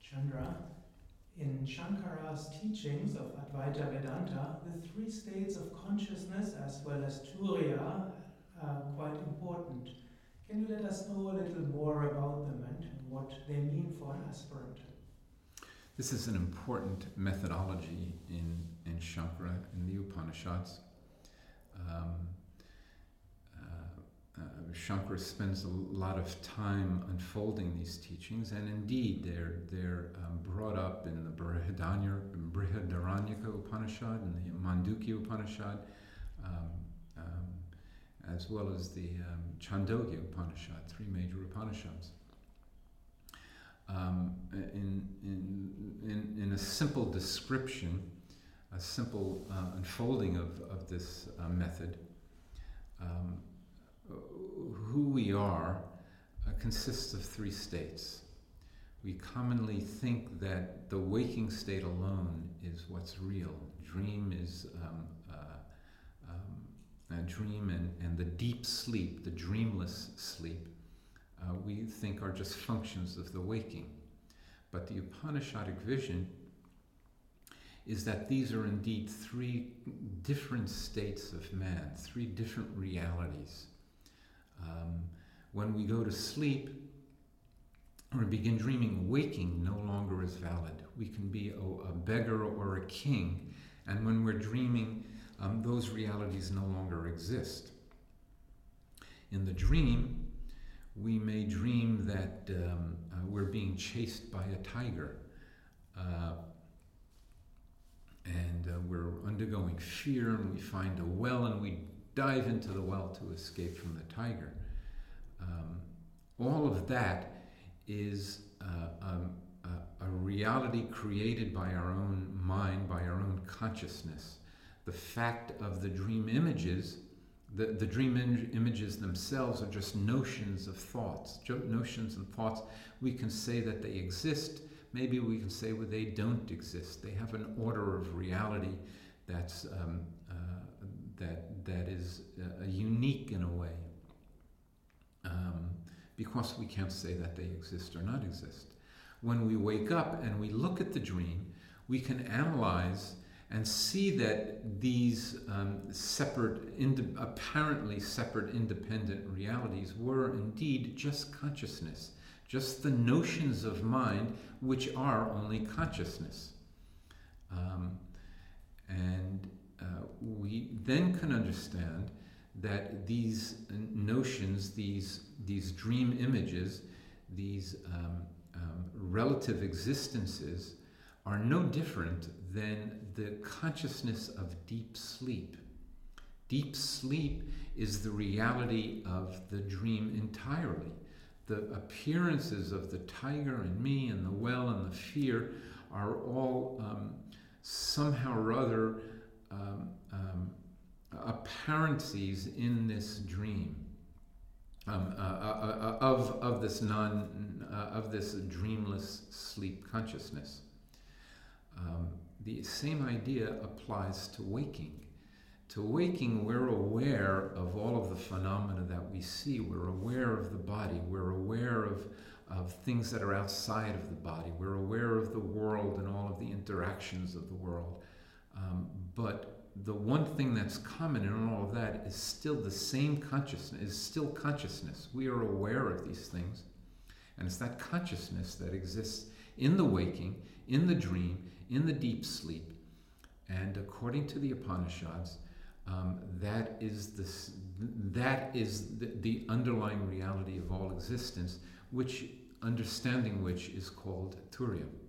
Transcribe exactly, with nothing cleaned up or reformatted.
Chandra, in Shankara's teachings of Advaita Vedanta, the three states of consciousness as well as Turiya are quite important. Can you let us know a little more about them and what they mean for an aspirant? This is an important methodology in, in Shankara, in the Upanishads. Um, uh, uh, Shankara spends a lot of time unfolding these teachings, and indeed they're, they're um, brought up in the Brihadaranya, Brihadaranyaka Upanishad and the Mandukya Upanishad, um, um, as well as the um, Chandogya Upanishad, three major Upanishads. Um, in, in, in, in a simple description, a simple uh, unfolding of, of this uh, method, um, who we are uh, consists of three states. We commonly think that the waking state alone is what's real. Dream is um, uh, um, a dream, and, and the deep sleep, the dreamless sleep, Uh, we think are just functions of the waking. But the Upanishadic vision is that these are indeed three different states of man, three different realities. Um, when we go to sleep or begin dreaming, waking no longer is valid. We can be a, a beggar or a king, and when we're dreaming, um, those realities no longer exist. In the dream, we may dream that um, uh, we're being chased by a tiger, uh, and uh, we're undergoing fear, and we find a well, and we dive into the well to escape from the tiger. Um, all of that is uh, um, a, a reality created by our own mind, by our own consciousness. The fact of the dream images The, the dream in, images themselves are just notions of thoughts, notions and thoughts. We can say that they exist. Maybe we can say well, they don't exist. They have an order of reality that's um, uh, that that is uh, unique in a way, um, because we can't say that they exist or not exist. When we wake up and we look at the dream, we can analyze and see that these um, separate, ind- apparently separate independent realities were indeed just consciousness, just the notions of mind which are only consciousness. Um, and uh, we then can understand that these notions, these, these dream images, these um, um, relative existences are no different than the consciousness of deep sleep. Deep sleep is the reality of the dream entirely. The appearances of the tiger and me and the well and the fear are all um, somehow or other um, um, apparencies in this dream um, uh, uh, uh, of of this non uh, of this dreamless sleep consciousness. Um, the same idea applies to waking. To waking, we're aware of all of the phenomena that we see. We're aware of the body. We're aware of, of things that are outside of the body. We're aware of the world and all of the interactions of the world. Um, but the one thing that's common in all of that is still the same consciousness, is still consciousness. We are aware of these things. And it's that consciousness that exists in the waking, in the dream, in the deep sleep. And according to the Upanishads, um, that is, this, that is the, the underlying reality of all existence, which understanding which is called Turiya.